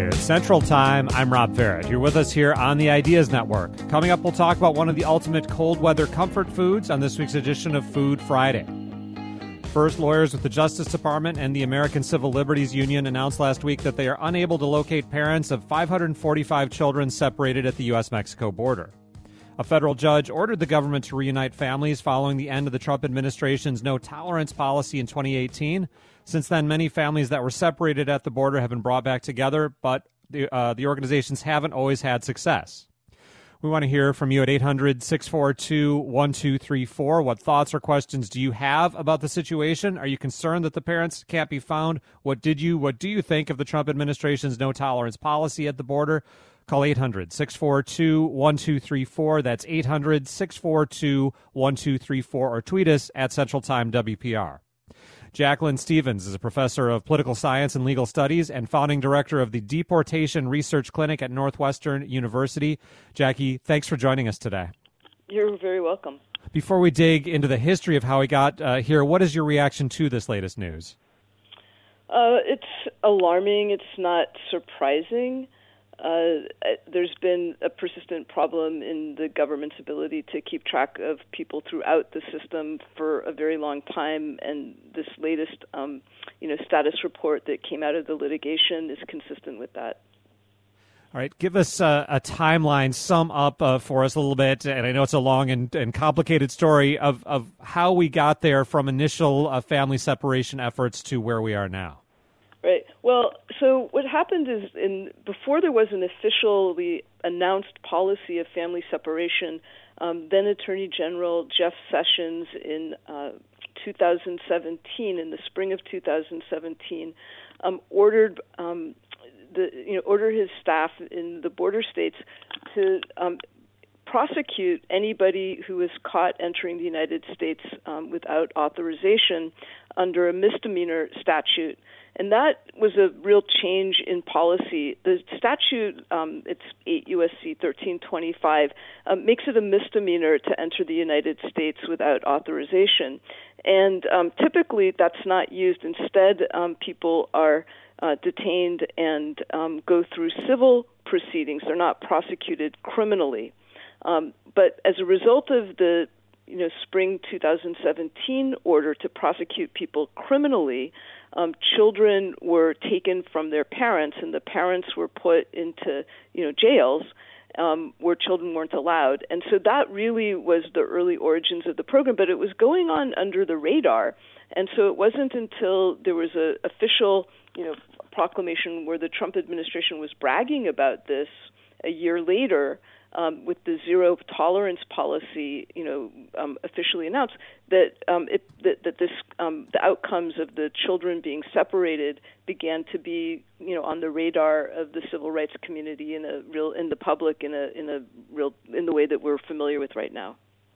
It's Central Time. I'm Rob Farrett. You're with us here on the Ideas Network. Coming up, we'll talk about one of the ultimate cold weather comfort foods on this week's edition of Food Friday. First, lawyers with the Justice Department and the American Civil Liberties Union announced last week that they are unable to locate parents of 545 children separated at the U.S.-Mexico border. A federal judge ordered the government to reunite families following the end of the Trump administration's no-tolerance policy in 2018. Since then, many families that were separated at the border have been brought back together, but the organizations haven't always had success. We want to hear from you at 800-642-1234. What thoughts or questions do you have about the situation? Are you concerned that the parents can't be found? What do you think of the Trump administration's no-tolerance policy at the border? Call 800-642-1234. That's 800-642-1234, or tweet us at Central Time WPR. Jacqueline Stevens is a professor of political science and legal studies and founding director of the Deportation Research Clinic at Northwestern University. Jackie, thanks for joining us today. You're very welcome. Before we dig into the history of how we got here, what is your reaction to this latest news? It's alarming. It's not surprising. There's been a persistent problem in the government's ability to keep track of people throughout the system for a very long time, and this latest, status report that came out of the litigation is consistent with that. All right, give us a timeline, sum up for us a little bit, and I know it's a long and complicated story of how we got there from initial family separation efforts to where we are now. Right. Well, so what happened is before there was an officially announced policy of family separation, then Attorney General Jeff Sessions in 2017, in the spring of 2017, ordered his staff in the border states to prosecute anybody who was caught entering the United States without authorization under a misdemeanor statute. And that was a real change in policy. The statute, it's 8 U.S.C. 1325, makes it a misdemeanor to enter the United States without authorization. And typically that's not used. Instead, people are detained and go through civil proceedings. They're not prosecuted criminally. But as a result of the spring 2017 order to prosecute people criminally, children were taken from their parents, and the parents were put into jails where children weren't allowed. And so that really was the early origins of the program, but it was going on under the radar. And so it wasn't until there was an official proclamation where the Trump administration was bragging about this a year later, with the zero tolerance policy, officially announced, that the outcomes of the children being separated began to be, on the radar of the civil rights community in the public in the way that we're familiar with right now.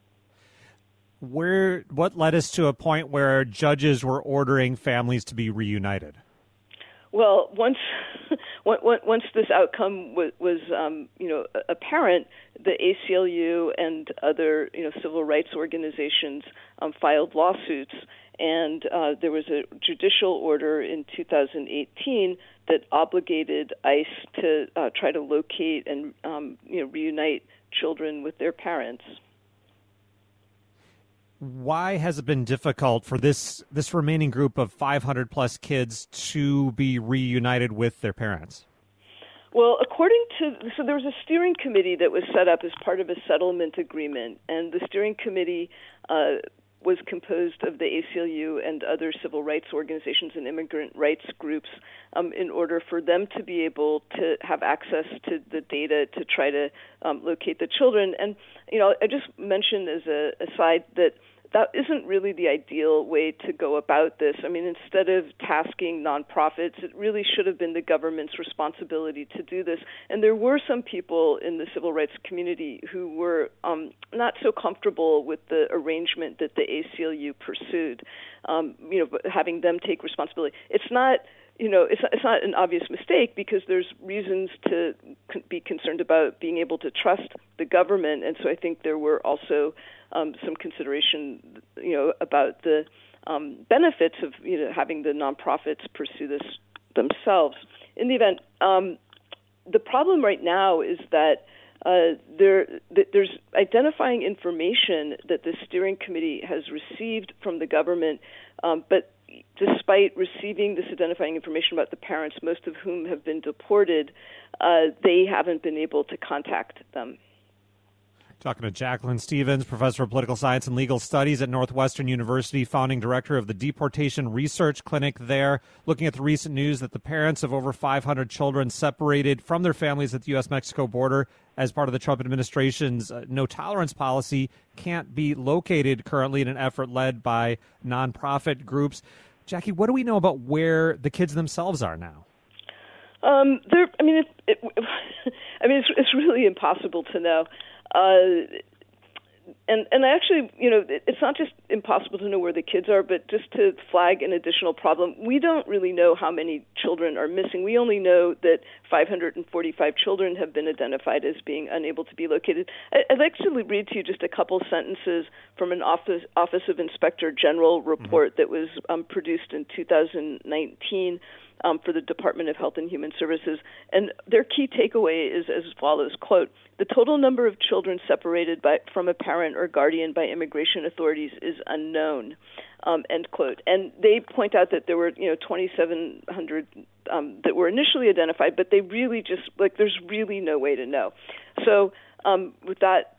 What led us to a point where judges were ordering families to be reunited? Well, once this outcome was apparent, the ACLU and other civil rights organizations filed lawsuits, and there was a judicial order in 2018 that obligated ICE to try to locate and reunite children with their parents. Why has it been difficult for this remaining group of 500 plus kids to be reunited with their parents? Well, so there was a steering committee that was set up as part of a settlement agreement, and the steering committee was composed of the ACLU and other civil rights organizations and immigrant rights groups in order for them to be able to have access to the data to try to locate the children. And, I just mentioned as a aside that isn't really the ideal way to go about this. I mean, instead of tasking nonprofits, it really should have been the government's responsibility to do this. And there were some people in the civil rights community who were not so comfortable with the arrangement that the ACLU pursued, but having them take responsibility. It's not an obvious mistake because there's reasons to be concerned about being able to trust the government. And so I think there were also some consideration, about the benefits of having the nonprofits pursue this themselves. In the event, the problem right now is that there's identifying information that the steering committee has received from the government, but despite receiving this identifying information about the parents, most of whom have been deported, they haven't been able to contact them. Talking to Jacqueline Stevens, professor of political science and legal studies at Northwestern University, founding director of the Deportation Research Clinic there, looking at the recent news that the parents of over 500 children separated from their families at the U.S.-Mexico border as part of the Trump administration's no-tolerance policy can't be located currently in an effort led by nonprofit groups. Jackie, what do we know about where the kids themselves are now? It's really impossible to know. And actually, it's not just impossible to know where the kids are, but just to flag an additional problem, we don't really know how many children are missing. We only know that 545 children have been identified as being unable to be located. I'd like to read to you just a couple sentences from an Office of Inspector General report that was produced in 2019 for the Department of Health and Human Services. And their key takeaway is as follows, quote, "The total number of children separated from a parent or guardian by immigration authorities is unknown," end quote. And they point out that there were 2,700 that were initially identified, but they really just, there's really no way to know. So with that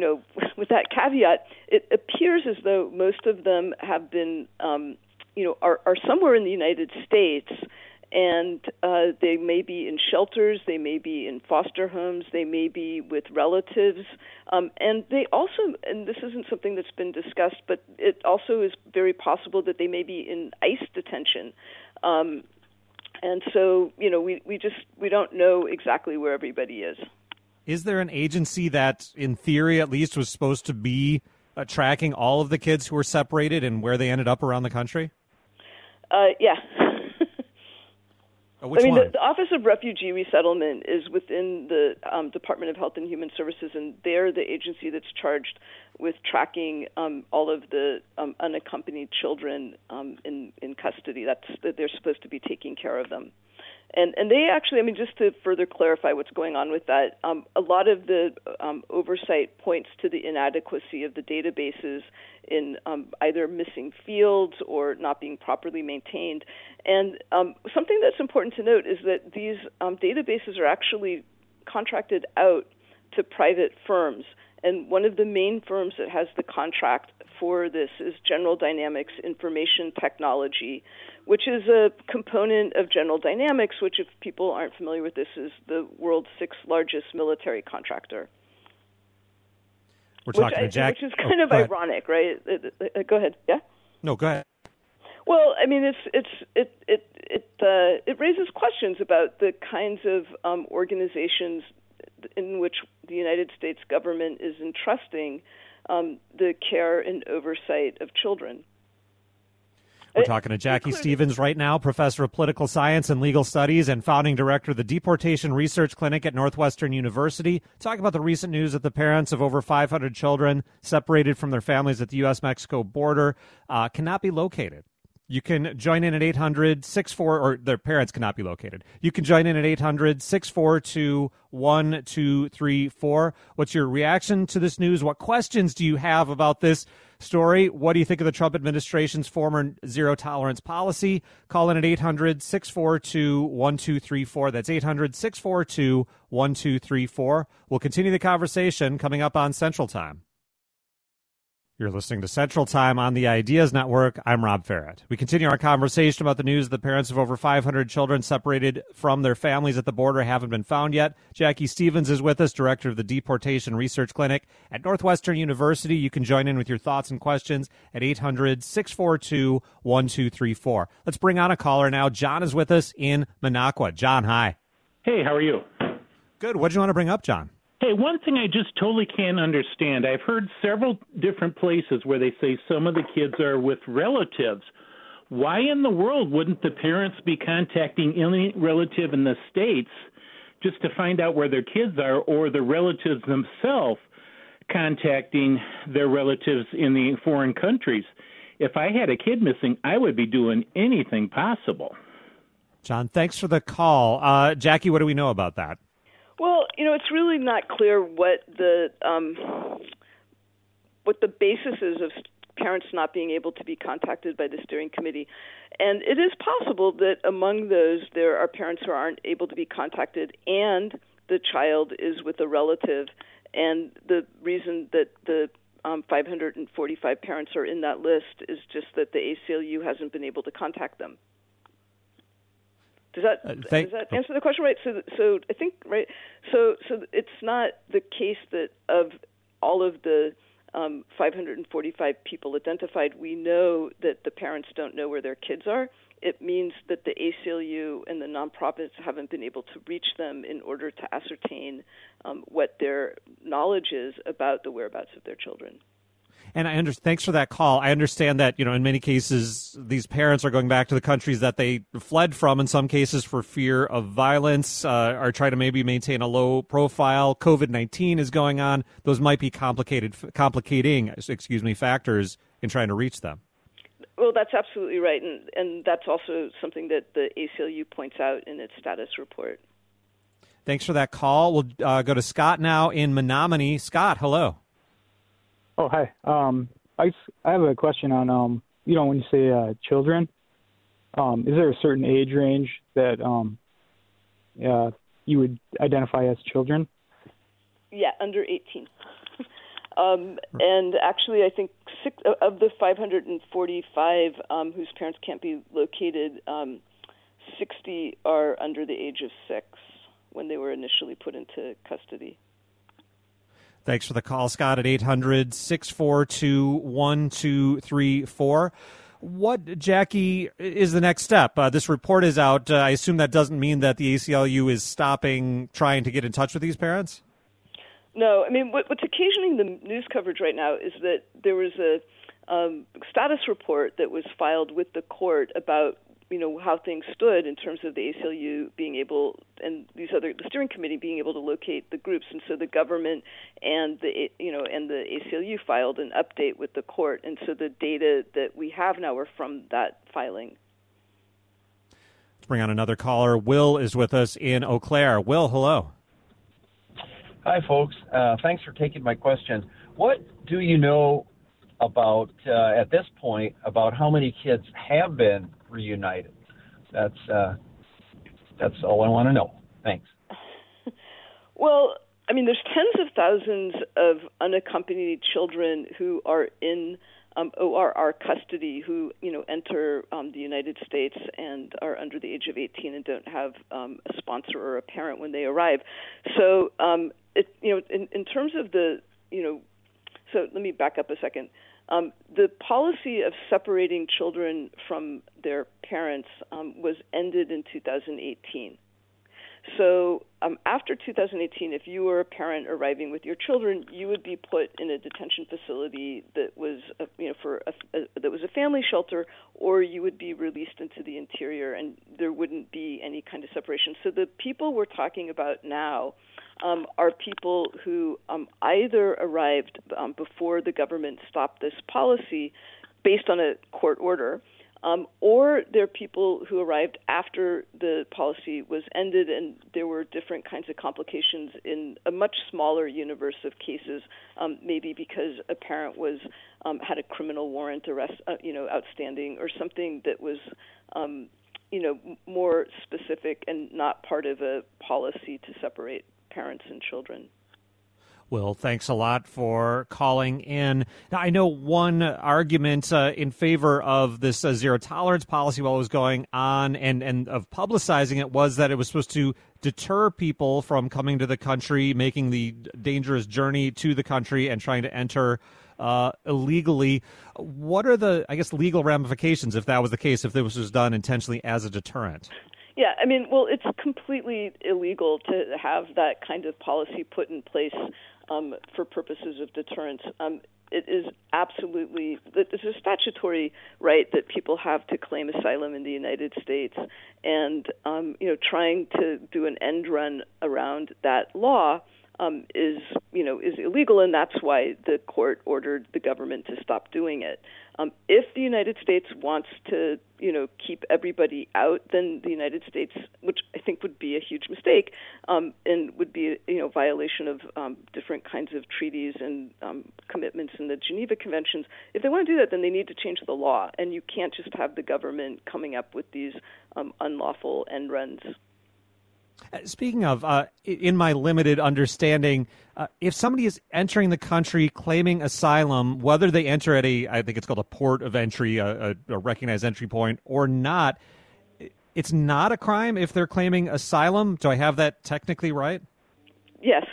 caveat, it appears as though most of them have been, are somewhere in the United States, and they may be in shelters, they may be in foster homes, they may be with relatives, and they also, and this isn't something that's been discussed, but it also is very possible that they may be in ICE detention. And so, we don't know exactly where everybody is. Is there an agency that, in theory at least, was supposed to be tracking all of the kids who were separated and where they ended up around the country? Yeah. Which one? The Office of Refugee Resettlement is within the Department of Health and Human Services, and they're the agency that's charged with tracking all of the unaccompanied children in custody. They're supposed to be taking care of them. And they actually, just to further clarify what's going on with that, a lot of the oversight points to the inadequacy of the databases in either missing fields or not being properly maintained. And something that's important to note is that these databases are actually contracted out to private firms. And one of the main firms that has the contract for this is General Dynamics Information Technology, which is a component of General Dynamics, which, if people aren't familiar with this, is the world's sixth largest military contractor. We're talking to Jack. Which is kind of ironic, right? Go ahead. Yeah? No, go ahead. Well, it raises questions about the kinds of organizations in which the United States government is entrusting the care and oversight of children. We're talking to Jackie Stevens right now, professor of political science and legal studies and founding director of the Deportation Research Clinic at Northwestern University, talking about the recent news that the parents of over 500 children separated from their families at the U.S.-Mexico border cannot be located. You can join in at 800-64, or their parents cannot be located. You can join in at 800-642-1234. What's your reaction to this news? What questions do you have about this story? What do you think of the Trump administration's former zero-tolerance policy? Call in at 800-642-1234. That's 800-642-1234. We'll continue the conversation coming up on Central Time. You're listening to Central Time on the Ideas Network. I'm Rob Farrett. We continue our conversation about the news that the parents of over 500 children separated from their families at the border haven't been found yet. Jackie Stevens is with us, director of the Deportation Research Clinic at Northwestern University. You can join in with your thoughts and questions at 800-642-1234. Let's bring on a caller now. John is with us in Minocqua. John, hi. Hey, how are you? Good. What do you want to bring up, John? Hey, one thing I just totally can't understand. I've heard several different places where they say some of the kids are with relatives. Why in the world wouldn't the parents be contacting any relative in the States just to find out where their kids are, or the relatives themselves contacting their relatives in the foreign countries? If I had a kid missing, I would be doing anything possible. John, thanks for the call. Jackie, what do we know about that? it's really not clear what the basis is of parents not being able to be contacted by the steering committee. And it is possible that among those there are parents who aren't able to be contacted and the child is with a relative. And the reason that the 545 parents are in that list is just that the ACLU hasn't been able to contact them. Does that answer the question right? So I think right. So it's not the case that of all of the 545 people identified, we know that the parents don't know where their kids are. It means that the ACLU and the nonprofits haven't been able to reach them in order to ascertain what their knowledge is about the whereabouts of their children. And thanks for that call. I understand that, in many cases, these parents are going back to the countries that they fled from, in some cases for fear of violence, are trying to maybe maintain a low profile. COVID-19 is going on. Those might be complicating factors in trying to reach them. Well, that's absolutely right. And that's also something that the ACLU points out in its status report. Thanks for that call. We'll go to Scott now in Menominee. Scott, hello. Oh, hi. I have a question on, when you say children, is there a certain age range that you would identify as children? Yeah, under 18. And actually, I think 6 of the 545 whose parents can't be located, 60 are under the age of 6 when they were initially put into custody. Thanks for the call, Scott, at 800-642-1234. What, Jackie, is the next step? This report is out. I assume that doesn't mean that the ACLU is stopping trying to get in touch with these parents? No. I mean, what's occasioning the news coverage right now is that there was a status report that was filed with the court about how things stood in terms of the ACLU being able and the steering committee being able to locate the groups, and so the government and the ACLU filed an update with the court, and so the data that we have now are from that filing. Let's bring on another caller. Will is with us in Eau Claire. Will, hello. Hi, folks. Thanks for taking my question. What do you know about at this point about how many kids have been reunited? That's all I want to know. Thanks. Well, I mean, there's tens of thousands of unaccompanied children who are in ORR custody who enter the United States and are under the age of 18 and don't have a sponsor or a parent when they arrive. So in terms of so let me back up a second. The policy of separating children from their parents was ended in 2018. So after 2018, if you were a parent arriving with your children, you would be put in a detention facility that was, that was a family shelter, or you would be released into the interior, and there wouldn't be any kind of separation. So the people we're talking about now are people who either arrived before the government stopped this policy based on a court order, or they're people who arrived after the policy was ended, and there were different kinds of complications in a much smaller universe of cases, maybe because a parent was had a criminal warrant arrest, outstanding, or something that was more specific and not part of a policy to separate parents and children. Will, thanks a lot for calling in. Now, I know one argument in favor of this zero tolerance policy while it was going on and of publicizing it was that it was supposed to deter people from coming to the country, making the dangerous journey to the country and trying to enter illegally. What are the, legal ramifications if that was the case, if this was done intentionally as a deterrent? Yeah, I mean, well, it's completely illegal to have that kind of policy put in place for purposes of deterrence. It is absolutely, it's a statutory right that people have to claim asylum in the United States, and trying to do an end run around that law is illegal, and that's why the court ordered the government to stop doing it. If the United States wants to, keep everybody out, then the United States, which I think would be a huge mistake, and would be, violation of different kinds of treaties and commitments in the Geneva Conventions. If they want to do that, then they need to change the law, and you can't just have the government coming up with these unlawful end runs. Speaking of, in my limited understanding, if somebody is entering the country claiming asylum, whether they enter at I think it's called a port of entry, a recognized entry point, or not, it's not a crime if they're claiming asylum. Do I have that technically right? Yes.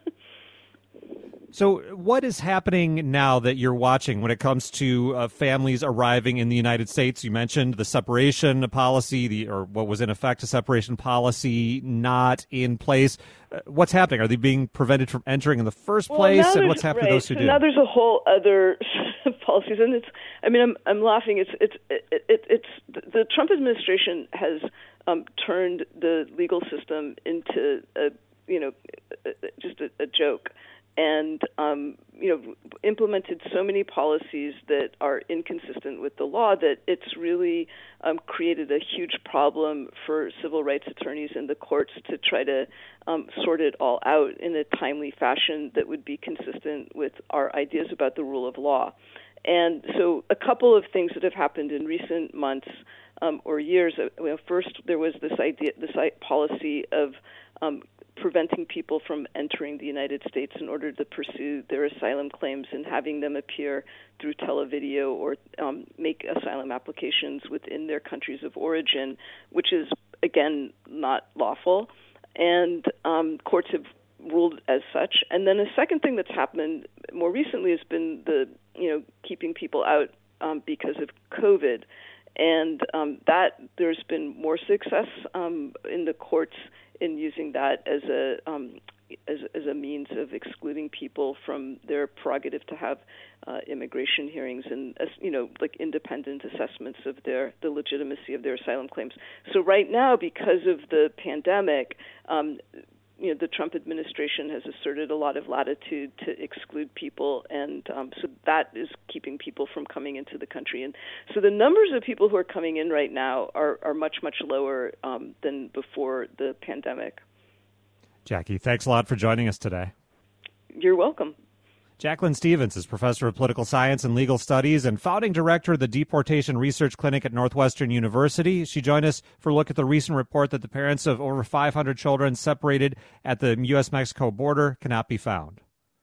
So what is happening now that you're watching when it comes to families arriving in the United States? You mentioned the separation policy, or what was in effect a separation policy not in place. What's happening? Are they being prevented from entering in the first place? And what's happening to those who do? Now there's a whole other policies, and I'm laughing. It's the Trump administration has turned the legal system into just a joke. And, implemented so many policies that are inconsistent with the law that it's really created a huge problem for civil rights attorneys in the courts to try to sort it all out in a timely fashion that would be consistent with our ideas about the rule of law. And so a couple of things that have happened in recent months or years. First, there was this policy of preventing people from entering the United States in order to pursue their asylum claims and having them appear through televideo or make asylum applications within their countries of origin, which is, again, not lawful. And courts have ruled as such. And then a second thing that's happened more recently has been the, keeping people out because of COVID. And that there's been more success in the courts in using that as a means of excluding people from their prerogative to have immigration hearings and like independent assessments of the legitimacy of their asylum claims. So right now, because of the pandemic, the Trump administration has asserted a lot of latitude to exclude people, and so that is keeping people from coming into the country. And so the numbers of people who are coming in right now are much, much lower than before the pandemic. Jackie, thanks a lot for joining us today. You're welcome. Jacqueline Stevens is professor of political science and legal studies and founding director of the Deportation Research Clinic at Northwestern University. She joined us for a look at the recent report that the parents of over 500 children separated at the U.S.-Mexico border cannot be found.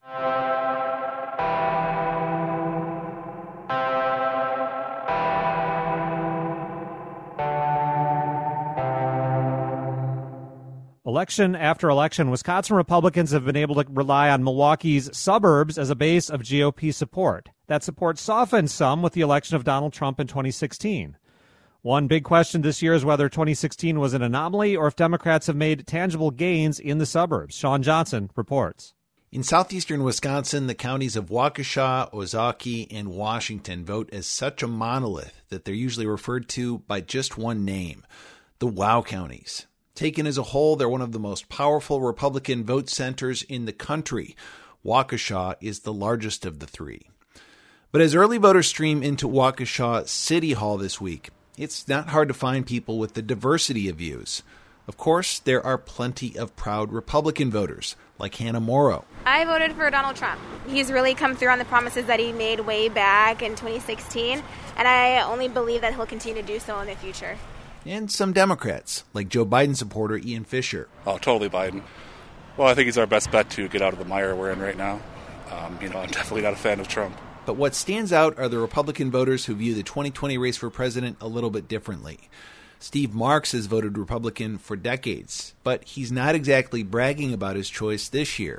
Election after election, Wisconsin Republicans have been able to rely on Milwaukee's suburbs as a base of GOP support. That support softened some with the election of Donald Trump in 2016. One big question this year is whether 2016 was an anomaly or if Democrats have made tangible gains in the suburbs. Sean Johnson reports. In southeastern Wisconsin, the counties of Waukesha, Ozaukee, and Washington vote as such a monolith that they're usually referred to by just one name, the WOW counties. Taken as a whole, they're one of the most powerful Republican vote centers in the country. Waukesha is the largest of the three. But as early voters stream into Waukesha City Hall this week, it's not hard to find people with the diversity of views. Of course, there are plenty of proud Republican voters, like Hannah Morrow. I voted for Donald Trump. He's really come through on the promises that he made way back in 2016, and I only believe that he'll continue to do so in the future. And some Democrats, like Joe Biden supporter Ian Fisher. Oh, totally Biden. Well, I think he's our best bet to get out of the mire we're in right now. I'm definitely not a fan of Trump. But what stands out are the Republican voters who view the 2020 race for president a little bit differently. Steve Marks has voted Republican for decades, but he's not exactly bragging about his choice this year.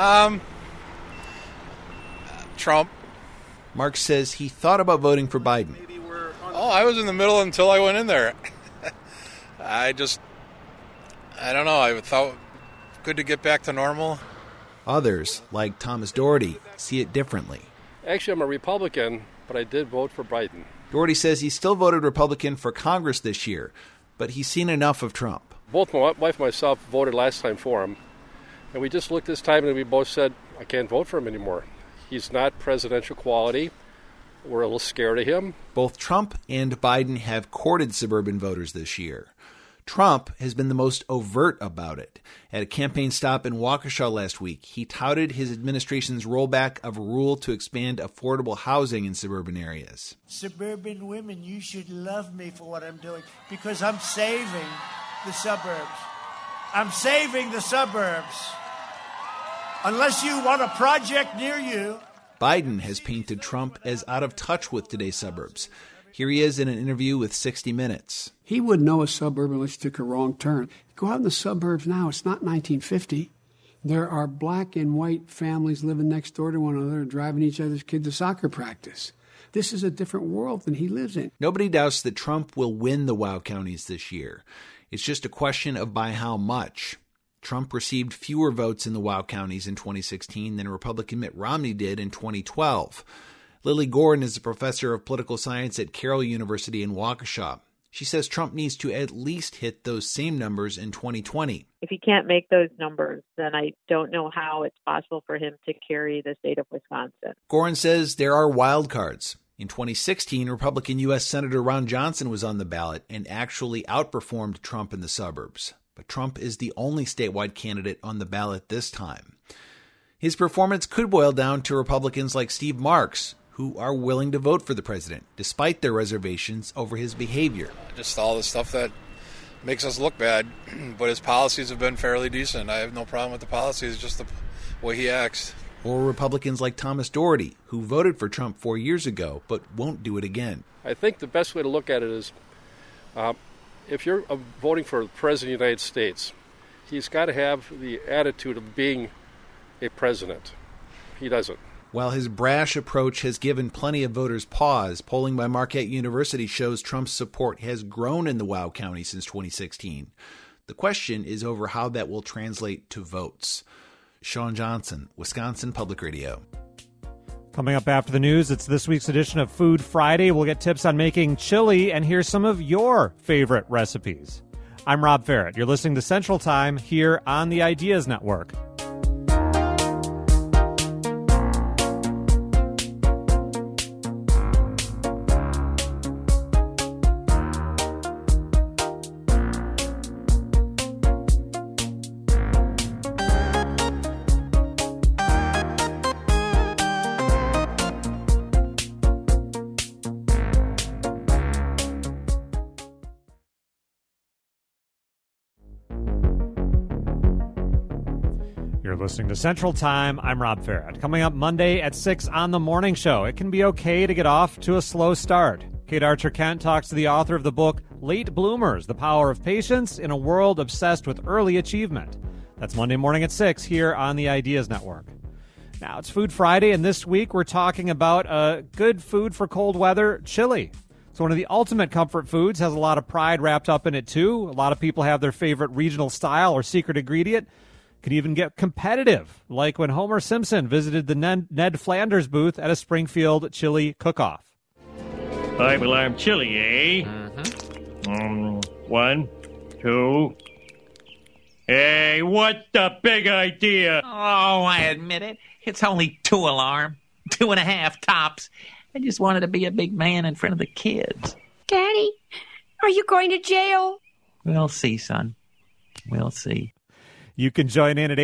Trump. Marks says he thought about voting for Biden. Oh, I was in the middle until I went in there. I don't know. I thought good to get back to normal. Others, like Thomas Doherty, see it differently. Actually, I'm a Republican, but I did vote for Biden. Doherty says he still voted Republican for Congress this year, but he's seen enough of Trump. Both my wife and myself voted last time for him, And we just looked this time and we both said, I can't vote for him anymore. He's not presidential quality. We're a little scared of him. Both Trump and Biden have courted suburban voters this year. Trump has been the most overt about it. At a campaign stop in Waukesha last week, he touted his administration's rollback of a rule to expand affordable housing in suburban areas. Suburban women, you should love me for what I'm doing because I'm saving the suburbs. I'm saving the suburbs. Unless you want a project near you. Biden has painted Trump as out of touch with today's suburbs. Here he is in an interview with 60 Minutes. He wouldn't know a suburb unless he took a wrong turn. Go out in the suburbs now. It's not 1950. There are black and white families living next door to one another, driving each other's kids to soccer practice. This is a different world than he lives in. Nobody doubts that Trump will win the WOW counties this year. It's just a question of by how much. Trump received fewer votes in the WOW counties in 2016 than Republican Mitt Romney did in 2012. Lily Gordon is a professor of political science at Carroll University in Waukesha. She says Trump needs to at least hit those same numbers in 2020. If he can't make those numbers, then I don't know how it's possible for him to carry the state of Wisconsin. Gordon says there are wild cards. In 2016, Republican U.S. Senator Ron Johnson was on the ballot and actually outperformed Trump in the suburbs. But Trump is the only statewide candidate on the ballot this time. His performance could boil down to Republicans like Steve Marks, who are willing to vote for the president, despite their reservations over his behavior. Just all the stuff that makes us look bad, but his policies have been fairly decent. I have no problem with the policies, just the way he acts. Or Republicans like Thomas Doherty, who voted for Trump 4 years ago, but won't do it again. I think the best way to look at it is, if you're voting for the President of the United States, he's got to have the attitude of being a president. He doesn't. While his brash approach has given plenty of voters pause, polling by Marquette University shows Trump's support has grown in the WOW County since 2016. The question is over how that will translate to votes. Sean Johnson, Wisconsin Public Radio. Coming up after the news, it's this week's edition of Food Friday. We'll get tips on making chili and hear some of your favorite recipes. I'm Rob Ferrett. You're listening to Central Time here on the Ideas Network. You're listening to Central Time. I'm Rob Ferrett. Coming up Monday at 6 on The Morning Show, it can be okay to get off to a slow start. Kate Archer-Kent talks to the author of the book, Late Bloomers, The Power of Patience in a World Obsessed with Early Achievement. That's Monday morning at 6 here on the Ideas Network. Now, it's Food Friday, and this week we're talking about good food for cold weather, chili. It's one of the ultimate comfort foods, has a lot of pride wrapped up in it, too. A lot of people have their favorite regional style or secret ingredient. Can even get competitive, like when Homer Simpson visited the Ned Flanders booth at a Springfield chili cook-off. 5-alarm chili, eh? Mm-hmm. 1, 2. Hey, what the big idea? Oh, I admit it. It's only 2-alarm. 2.5 tops. I just wanted to be a big man in front of the kids. Daddy, are you going to jail? We'll see, son. We'll see. You can join in at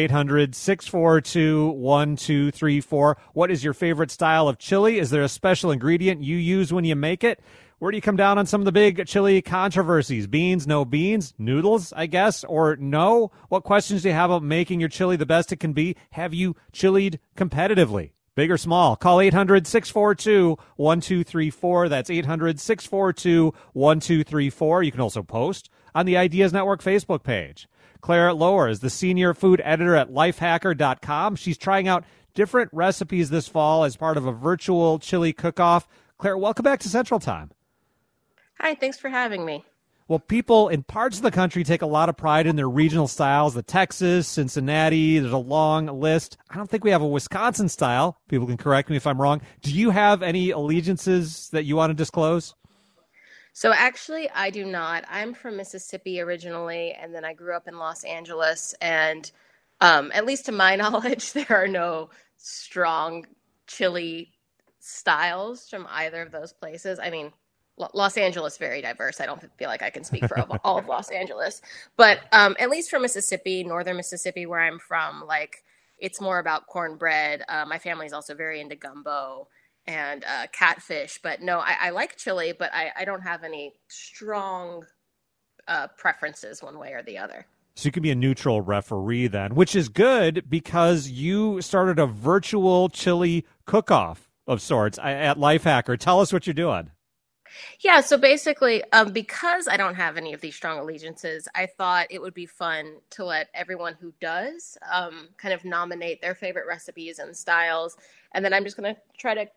800-642-1234. What is your favorite style of chili? Is there a special ingredient you use when you make it? Where do you come down on some of the big chili controversies? Beans, no beans? Noodles, I guess, or no? What questions do you have about making your chili the best it can be? Have you chilied competitively? Big or small? Call 800-642-1234. That's 800-642-1234. You can also post on the Ideas Network Facebook page. Claire Lower is the senior food editor at lifehacker.com. She's trying out different recipes this fall as part of a virtual chili cook-off. Claire, welcome back to Central Time. Hi, thanks for having me. Well, people in parts of the country take a lot of pride in their regional styles. The Texas, Cincinnati, there's a long list. I don't think we have a Wisconsin style. People can correct me if I'm wrong. Do you have any allegiances that you want to disclose? So actually, I do not. I'm from Mississippi originally, and then I grew up in Los Angeles, and At least to my knowledge, there are no strong chili styles from either of those places. I mean, Los Angeles, very diverse. I don't feel like I can speak for all of Los Angeles. But at least for Mississippi, northern Mississippi, where I'm from, like, it's more about cornbread. My family's also very into gumbo and catfish. But no, I like chili, but I don't have any strong preferences one way or the other. So you could be a neutral referee then, which is good because you started a virtual chili cook-off of sorts at Lifehacker. Tell us what you're doing. Yeah, so basically, because I don't have any of these strong allegiances, I thought it would be fun to let everyone who does kind of nominate their favorite recipes and styles. And then I'm just going to try to...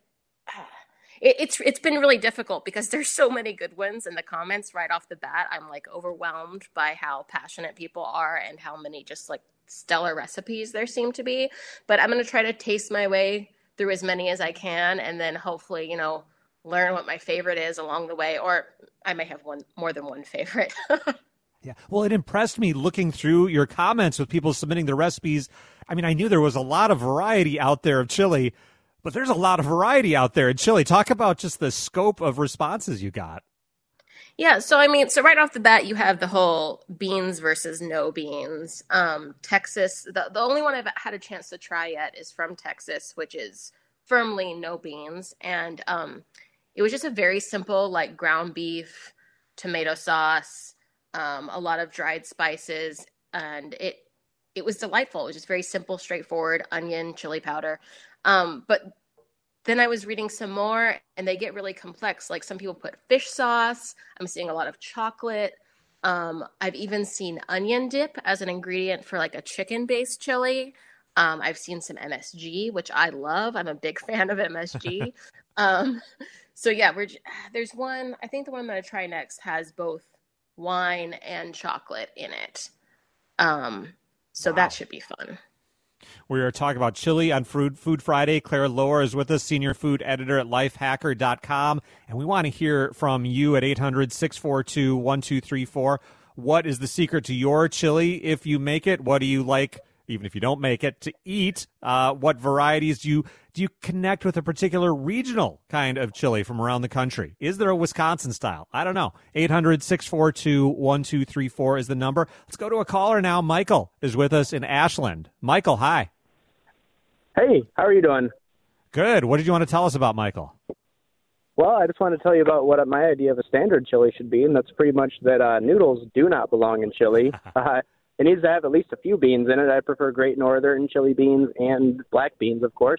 It's been really difficult because there's so many good ones in the comments right off the bat. I'm like overwhelmed by how passionate people are and how many just like stellar recipes there seem to be. But I'm going to try to taste my way through as many as I can, and then hopefully, you know, learn what my favorite is along the way, or I may have more than one favorite. Yeah. Well, it impressed me looking through your comments with people submitting their recipes. I mean, I knew there was a lot of variety out there of chili, but there's a lot of variety out there in chili. Talk about just the scope of responses you got. Yeah, so I mean, so right off the bat, you have the whole beans versus no beans. Texas, the only one I've had a chance to try yet is from Texas, which is firmly no beans. And it was just a very simple, like, ground beef, tomato sauce, a lot of dried spices, and it was delightful. It was just very simple, straightforward, onion, chili powder. But then I was reading some more, and they get really complex. Like, some people put fish sauce. I'm seeing a lot of chocolate. I've even seen onion dip as an ingredient for like a chicken-based chili. I've seen some MSG, which I love. I'm a big fan of MSG. So yeah, there's one. I think the one I'm going to try next has both wine and chocolate in it. So that should be fun. We are talking about chili on Food Friday. Claire Lohr is with us, senior food editor at lifehacker.com. And we want to hear from you at 800-642-1234. What is the secret to your chili if you make it? What do you like, even if you don't make it, to eat? What varieties do you connect with a particular regional kind of chili from around the country? Is there a Wisconsin style? I don't know. 800-642-1234 is the number. Let's go to a caller now. Michael is with us in Ashland. Michael, hi. Hey, how are you doing? Good. What did you want to tell us about, Michael? Well, I just want to tell you about what my idea of a standard chili should be, and that's pretty much that noodles do not belong in chili. It needs to have at least a few beans in it. I prefer Great Northern chili beans and black beans, of course.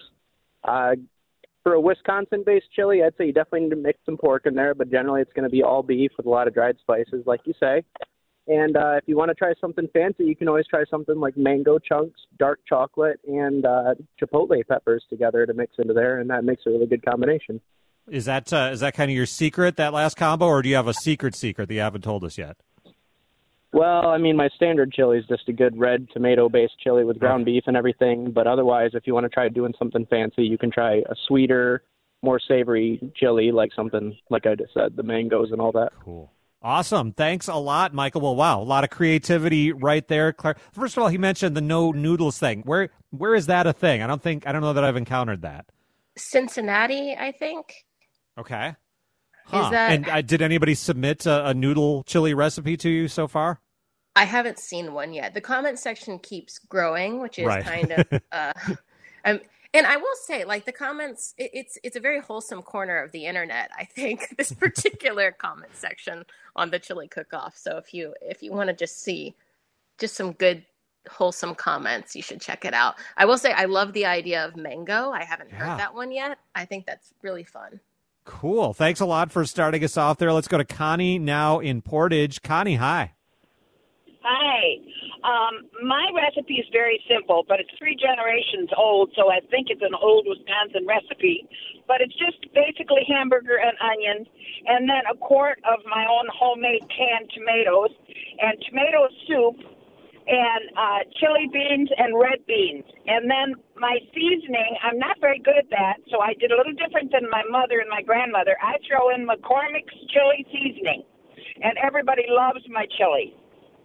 For a Wisconsin-based chili, I'd say you definitely need to mix some pork in there, but generally it's going to be all beef with a lot of dried spices, like you say. And if you want to try something fancy, you can always try something like mango chunks, dark chocolate, and chipotle peppers together to mix into there, and that makes a really good combination. Is that kind of your secret, that last combo, or do you have a secret that you haven't told us yet? Well, I mean, my standard chili is just a good red tomato-based chili with ground beef and everything. But otherwise, if you want to try doing something fancy, you can try a sweeter, more savory chili, like something, like I just said, the mangoes and all that. Cool. Awesome. Thanks a lot, Michael. Well, wow, a lot of creativity right there. Claire, first of all, he mentioned the no noodles thing. Where is that a thing? I don't know that I've encountered that. Cincinnati, I think. Okay. Is that... And did anybody submit a noodle chili recipe to you so far? I haven't seen one yet. The comment section keeps growing, which is kind of... and I will say, like, the comments, it's a very wholesome corner of the internet, I think, this particular comment section on the chili cook-off. So if you want to just see just some good, wholesome comments, you should check it out. I will say I love the idea of mango. I haven't heard that one yet. I think that's really fun. Cool. Thanks a lot for starting us off there. Let's go to Connie now in Portage. Connie, hi. Hi. My recipe is very simple, but it's 3 generations old, so I think it's an old Wisconsin recipe. But it's just basically hamburger and onions, and then a quart of my own homemade canned tomatoes, and tomato soup, and chili beans and red beans. And then my seasoning, I'm not very good at that, so I did a little different than my mother and my grandmother. I throw in McCormick's chili seasoning, and everybody loves my chili.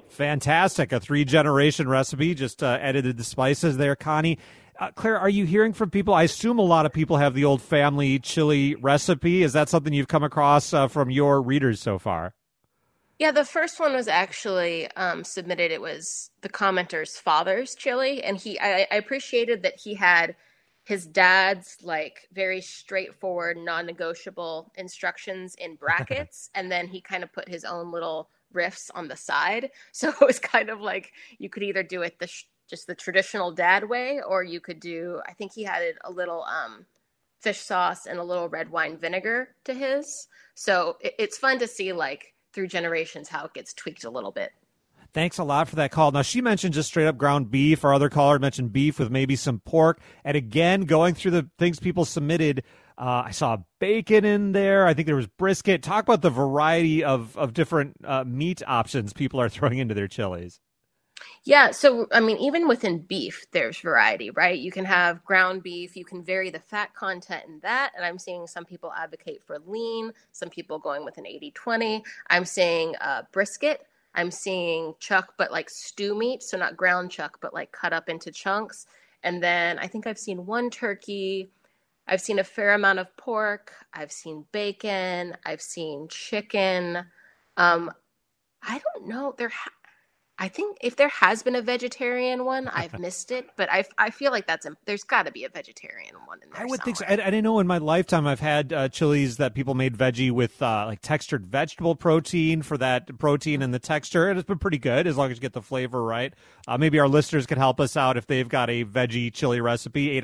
Fantastic. A 3-generation recipe. Just edited the spices there, Connie. Claire, are you hearing from people? I assume a lot of people have the old family chili recipe. Is that something you've come across from your readers so far? Yeah, the first one was actually submitted. It was the commenter's father's chili, and I appreciated that he had his dad's like very straightforward, non-negotiable instructions in brackets, and then he kind of put his own little riffs on the side. So it was kind of like you could either do it just the traditional dad way, or you could do, I think he had a little fish sauce and a little red wine vinegar to his. So it's fun to see like through generations how it gets tweaked a little bit. Thanks a lot for that call. Now, she mentioned just straight up ground beef. Our other caller mentioned beef with maybe some pork. And again, going through the things people submitted, I saw bacon in there. I think there was brisket. Talk about the variety of different meat options people are throwing into their chilies. Yeah, so I mean, even within beef, there's variety, right? You can have ground beef, you can vary the fat content in that, and I'm seeing some people advocate for lean, some people going with an 80-20. I'm seeing brisket, I'm seeing chuck, but like stew meat, so not ground chuck, but like cut up into chunks. And then I think I've seen one turkey, I've seen a fair amount of pork, I've seen bacon, I've seen chicken. I don't know, I think if there has been a vegetarian one, I've missed it, but I feel like there's got to be a vegetarian one in there. I would think so. I didn't know in my lifetime I've had chilies that people made veggie with like textured vegetable protein for that protein and the texture. And it's been pretty good as long as you get the flavor right. Maybe our listeners could help us out if they've got a veggie chili recipe.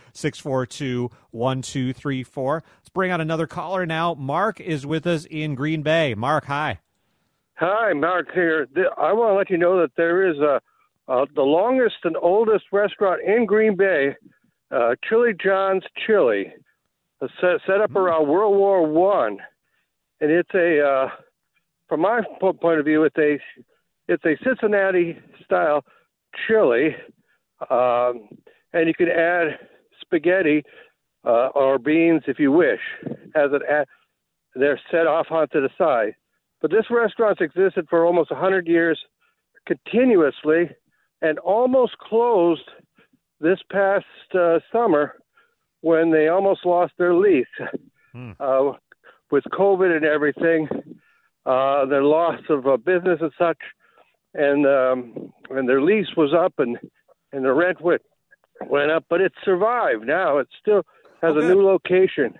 800-642-1234. Let's bring out another caller now. Mark is with us in Green Bay. Mark, hi. Hi, Mark here. I want to let you know that there is the longest and oldest restaurant in Green Bay, Chili John's Chili, set up around World War I, and it's from my point of view, it's a Cincinnati style chili, and you can add spaghetti or beans if you wish. They're set off onto the side. But this restaurant's existed for almost 100 years continuously and almost closed this past summer when they almost lost their lease. With COVID and everything, their loss of business and such, and their lease was up and the rent went up, but it survived. Now it still has a new location.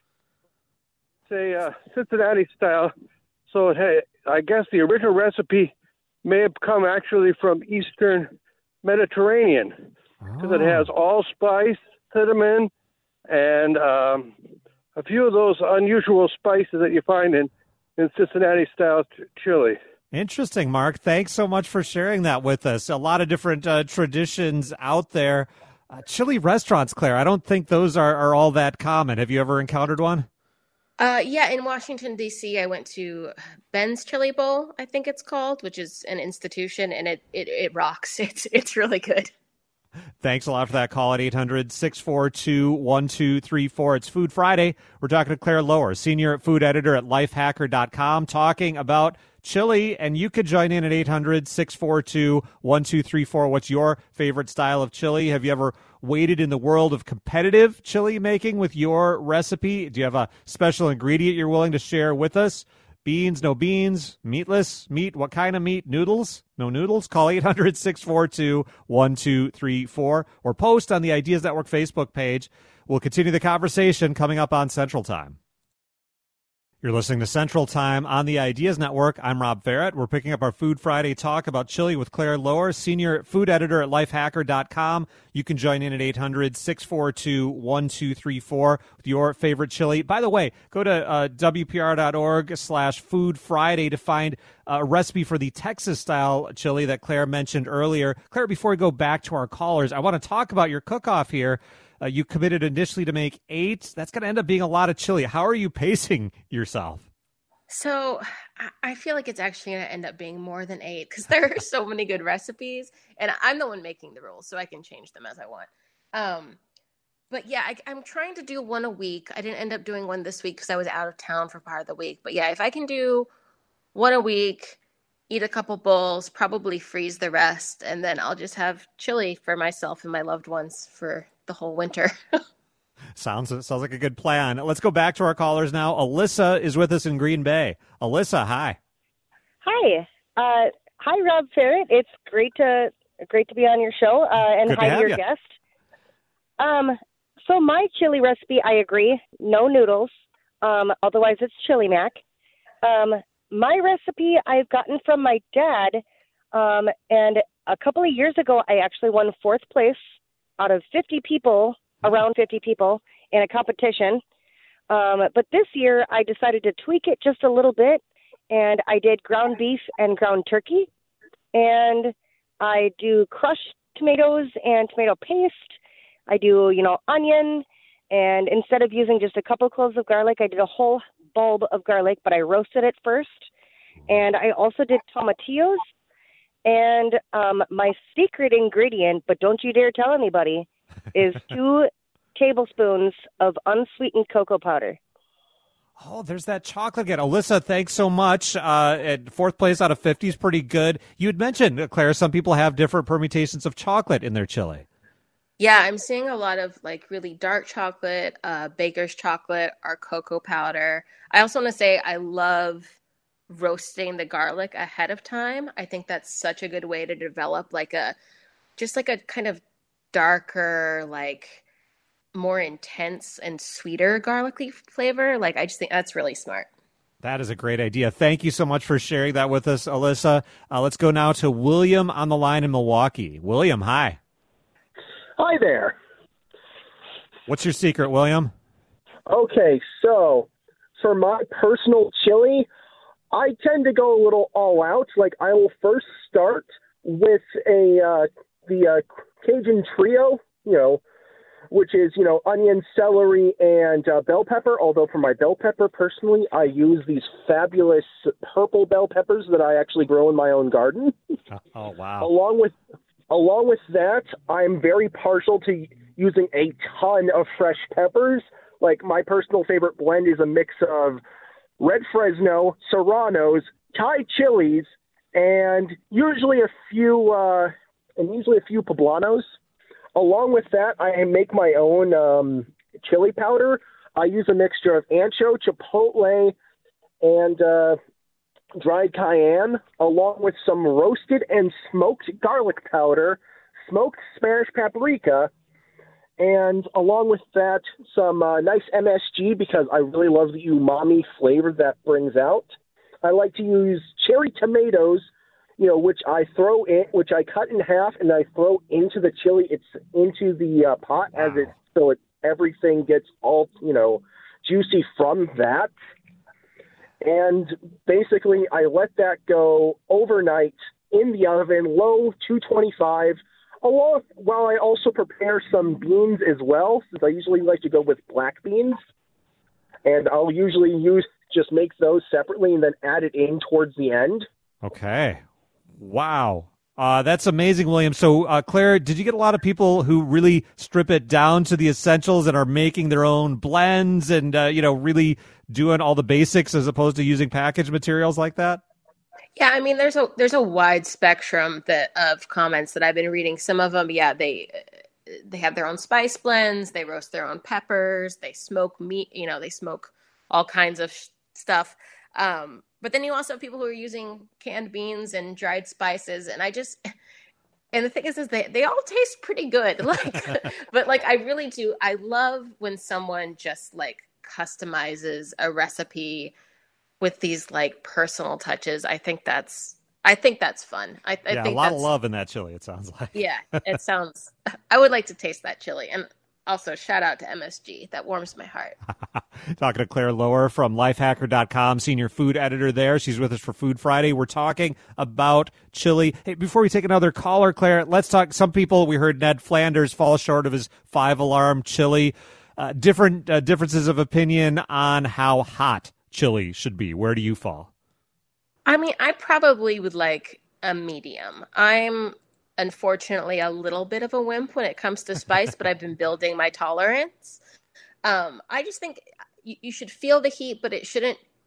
It's a Cincinnati style. So I guess the original recipe may have come actually from Eastern Mediterranean because it has allspice, cinnamon, and a few of those unusual spices that you find in Cincinnati-style chili. Interesting, Mark. Thanks so much for sharing that with us. A lot of different traditions out there. Chili restaurants, Claire, I don't think those are all that common. Have you ever encountered one? Yeah, in Washington, D.C., I went to Ben's Chili Bowl, I think it's called, which is an institution, and it rocks. It's really good. Thanks a lot for that call at 800-642-1234. It's Food Friday. We're talking to Claire Lower, senior food editor at lifehacker.com, talking about chili, and you could join in at 800-642-1234. What's your favorite style of chili? Have you ever waded in the world of competitive chili making with your recipe? Do you have a special ingredient you're willing to share with us? Beans, no beans, meatless, meat, what kind of meat? Noodles? No noodles? Call 800-642-1234 or post on the Ideas Network Facebook page. We'll continue the conversation coming up on Central Time. You're listening to Central Time on the Ideas Network. I'm Rob Ferret. We're picking up our Food Friday talk about chili with Claire Lower, senior food editor at lifehacker.com. You can join in at 800-642-1234 with your favorite chili. By the way, go to WPR.org/Food Friday to find a recipe for the Texas-style chili that Claire mentioned earlier. Claire, before we go back to our callers, I want to talk about your cook-off here. You committed initially to make 8. That's going to end up being a lot of chili. How are you pacing yourself? So I feel like it's actually going to end up being more than 8 because there are so many good recipes, and I'm the one making the rules, so I can change them as I want. But yeah, I'm trying to do one a week. I didn't end up doing one this week because I was out of town for part of the week. But yeah, if I can do one a week, eat a couple bowls, probably freeze the rest, and then I'll just have chili for myself and my loved ones for the whole winter. Sounds like a good plan. Let's go back to our callers now. Alyssa is with us in Green Bay. Alyssa, hi. Hi. Hi, Rob Ferret. It's great to be on your show, and Good to hi to have your you. guest. So my chili recipe, I agree, no noodles. Otherwise, it's Chili Mac. My recipe I've gotten from my dad, and a couple of years ago, I actually won 4th place out of 50 people, around 50 people, in a competition. But this year, I decided to tweak it just a little bit, and I did ground beef and ground turkey, and I do crushed tomatoes and tomato paste. I do, onion, and instead of using just a couple cloves of garlic, I did a whole bulb of garlic, but I roasted it first. And I also did tomatillos. And my secret ingredient, but don't you dare tell anybody, is 2 tablespoons of unsweetened cocoa powder. Oh, there's that chocolate again. Alyssa, thanks so much. At 4th place out of 50 is pretty good. You had mentioned, Claire, some people have different permutations of chocolate in their chili. Yeah, I'm seeing a lot of like really dark chocolate, baker's chocolate, or cocoa powder. I also want to say I love roasting the garlic ahead of time. I think that's such a good way to develop like a kind of darker, like more intense and sweeter garlicky flavor. Like I just think that's really smart. That is a great idea. Thank you so much for sharing that with us, Alyssa. Let's go now to William on the line in Milwaukee. William, hi. Hi there. What's your secret, William? Okay, so for my personal chili, I tend to go a little all out. Like I will first start with the Cajun trio, which is, onion, celery, and bell pepper. Although for my bell pepper, personally, I use these fabulous purple bell peppers that I actually grow in my own garden. Oh, wow. Along with that, I'm very partial to using a ton of fresh peppers. Like my personal favorite blend is a mix of red Fresno, serranos, Thai chilies, and usually a few poblanos. Along with that, I make my own chili powder. I use a mixture of ancho, chipotle, and dried cayenne, along with some roasted and smoked garlic powder, smoked Spanish paprika, and along with that, some nice MSG because I really love the umami flavor that brings out. I like to use cherry tomatoes, which I cut in half and I throw into the chili. It's into the pot so everything gets all juicy from that. And basically, I let that go overnight in the oven, low 225, while I also prepare some beans as well, since I usually like to go with black beans. And I'll usually just make those separately and then add it in towards the end. Okay. Wow. That's amazing, William. So, Claire, did you get a lot of people who really strip it down to the essentials and are making their own blends and, really doing all the basics as opposed to using packaged materials like that? Yeah, I mean, there's a wide spectrum of comments that I've been reading. Some of them, yeah, they have their own spice blends, they roast their own peppers, they smoke meat, they smoke all kinds of stuff. But then you also have people who are using canned beans and dried spices, and the thing is they all taste pretty good. But I really do. I love when someone just customizes a recipe with these personal touches. I think that's fun. I think a lot of love in that chili, it sounds like. Yeah, it sounds. I would like to taste that chili, and also shout out to MSG. That warms my heart. Talking to Claire Lower from Lifehacker.com, senior food editor there. She's with us for Food Friday. We're talking about chili. Hey, before we take another caller, Claire, let's talk. Some people, we heard Ned Flanders fall short of his 5-alarm chili. Differences of opinion on how hot chili should be. Where do you fall? I mean, I probably would like a medium. I'm unfortunately a little bit of a wimp when it comes to spice, but I've been building my tolerance. I just think you should feel the heat, but it shouldn't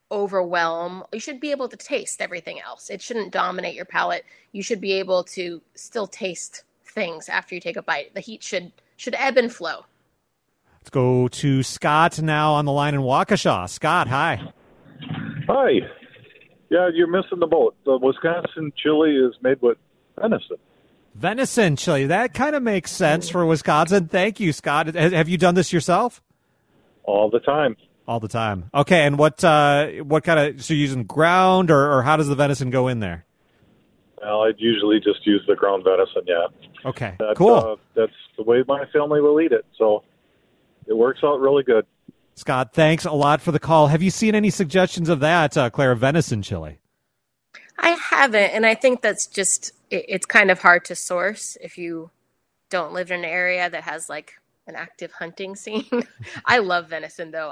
overwhelm. You should be able to taste everything else. It shouldn't dominate your palate. You should be able to still taste things after you take a bite. The heat should ebb and flow. Let's go to Scott now on the line in Waukesha. Scott, hi. Hi. Yeah, you're missing the boat. The Wisconsin chili is made with venison. Venison chili. That kind of makes sense for Wisconsin. Thank you, Scott. Have you done this yourself? All the time. All the time. Okay, and what kind of, so you're using ground, or how does the venison go in there? Well, I'd usually just use the ground venison, yeah. Okay, cool. That's the way my family will eat it, so it works out really good. Scott, thanks a lot for the call. Have you seen any suggestions of that, Claire, venison chili? I haven't, and I think that's just, it's kind of hard to source if you don't live in an area that has like an active hunting scene. I love venison, though.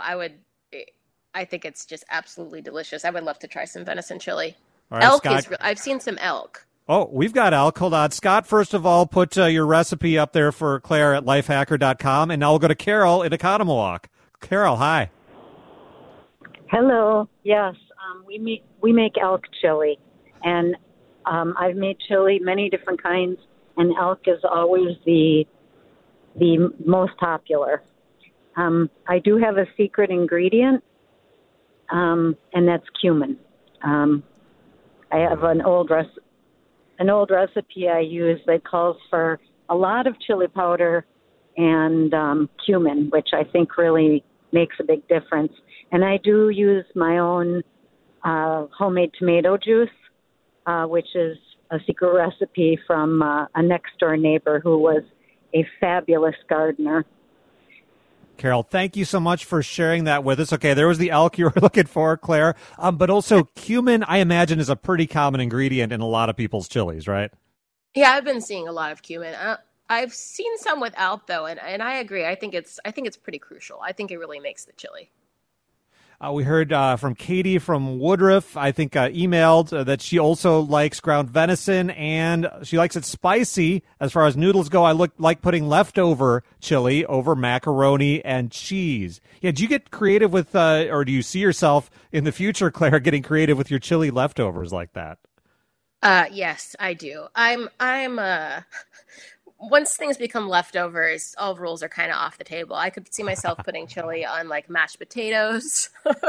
I think it's just absolutely delicious. I would love to try some venison chili. All right, elk Scott. I've seen some elk. Oh, we've got elk. Hold on. Scott, first of all, put your recipe up there for Claire at lifehacker.com, and now we'll go to Carol in Economowalk. Carol, hi. Hello. Yes, we make elk chili, and I've made chili many different kinds, and elk is always the most popular. I do have a secret ingredient, and that's cumin. I have an old recipe I use that calls for a lot of chili powder and cumin, which I think really makes a big difference. And I do use my own homemade tomato juice, which is a secret recipe from a next-door neighbor who was a fabulous gardener. Carol, thank you so much for sharing that with us. Okay, there was the elk you were looking for, Claire. But also cumin, I imagine, is a pretty common ingredient in a lot of people's chilies, right? Yeah, I've been seeing a lot of cumin. I've seen some with elk, though, and I agree. I think it's pretty crucial. I think it really makes the chili. We heard from Katie from Woodruff, I think emailed that she also likes ground venison, and she likes it spicy. As far as noodles go, I like putting leftover chili over macaroni and cheese. Yeah, do you get creative with, or do you see yourself in the future, Claire, getting creative with your chili leftovers like that? Yes, I do. I'm once things become leftovers, all rules are kind of off the table. I could see myself putting chili on like mashed potatoes.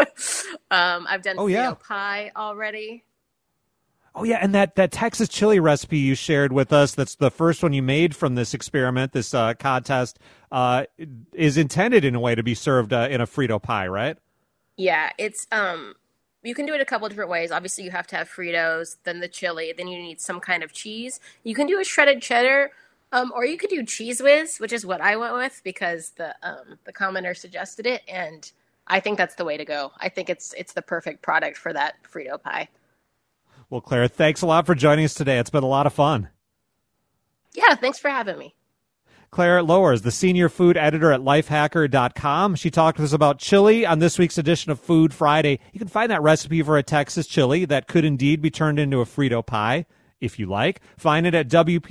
I've done Frito pie already. Oh yeah, and that Texas chili recipe you shared with us, that's the first one you made from this experiment, this contest, is intended in a way to be served in a Frito pie, right? Yeah, it's you can do it a couple of different ways. Obviously, you have to have Fritos, then the chili, then you need some kind of cheese. You can do a shredded cheddar. Or you could do Cheese Whiz, which is what I went with because the commenter suggested it, and I think that's the way to go. I think it's the perfect product for that Frito pie. Well, Claire, thanks a lot for joining us today. It's been a lot of fun. Yeah, thanks for having me. Claire Lowers, the senior food editor at lifehacker.com. She talked with us about chili on this week's edition of Food Friday. You can find that recipe for a Texas chili that could indeed be turned into a Frito pie, if you like. Find it at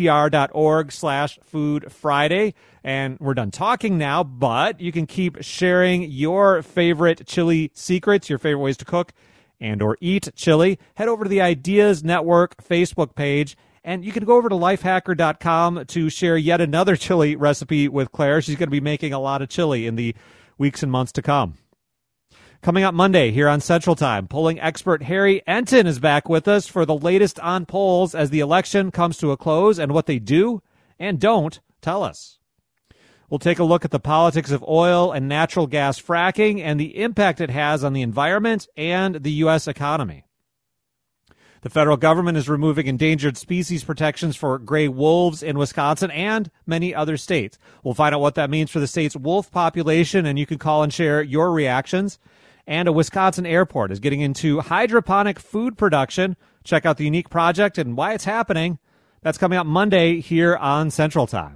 WPR.org/Food Friday. And we're done talking now, but you can keep sharing your favorite chili secrets, your favorite ways to cook and or eat chili. Head over to the Ideas Network Facebook page, and you can go over to lifehacker.com to share yet another chili recipe with Claire. She's going to be making a lot of chili in the weeks and months to come. Coming up Monday here on Central Time, polling expert Harry Enton is back with us for the latest on polls as the election comes to a close and what they do and don't tell us. We'll take a look at the politics of oil and natural gas fracking and the impact it has on the environment and the U.S. economy. The federal government is removing endangered species protections for gray wolves in Wisconsin and many other states. We'll find out what that means for the state's wolf population, and you can call and share your reactions. And a Wisconsin airport is getting into hydroponic food production. Check out the unique project and why it's happening. That's coming up Monday here on Central Time.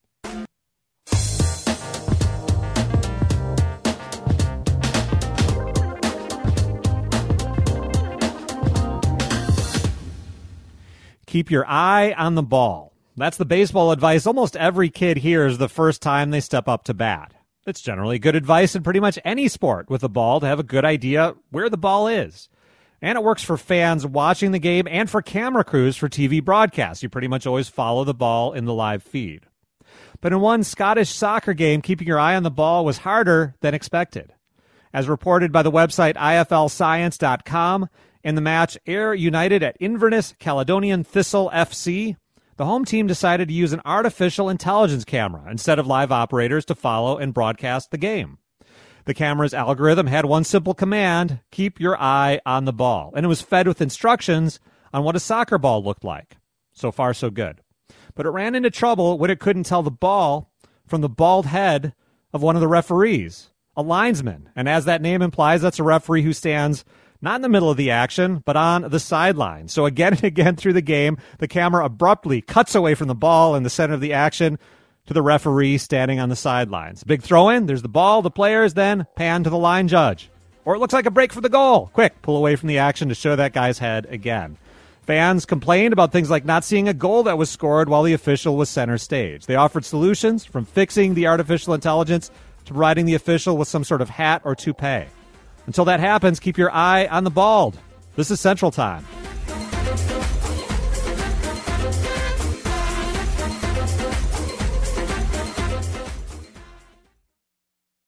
Keep your eye on the ball. That's the baseball advice almost every kid hears the first time they step up to bat. It's generally good advice in pretty much any sport with a ball to have a good idea where the ball is. And it works for fans watching the game and for camera crews for TV broadcasts. You pretty much always follow the ball in the live feed. But in one Scottish soccer game, keeping your eye on the ball was harder than expected. As reported by the website iflscience.com, in the match Ayr United at Inverness Caledonian Thistle FC, the home team decided to use an artificial intelligence camera instead of live operators to follow and broadcast the game. The camera's algorithm had one simple command: keep your eye on the ball. And it was fed with instructions on what a soccer ball looked like. So far, so good. But it ran into trouble when it couldn't tell the ball from the bald head of one of the referees, a linesman. And as that name implies, that's a referee who stands not in the middle of the action, but on the sideline. So again and again through the game, the camera abruptly cuts away from the ball in the center of the action to the referee standing on the sidelines. Big throw-in, there's the ball, the players, then pan to the line judge. Or it looks like a break for the goal. Quick, pull away from the action to show that guy's head again. Fans complained about things like not seeing a goal that was scored while the official was center stage. They offered solutions, from fixing the artificial intelligence to providing the official with some sort of hat or toupee. Until that happens, keep your eye on the bald. This is Central Time.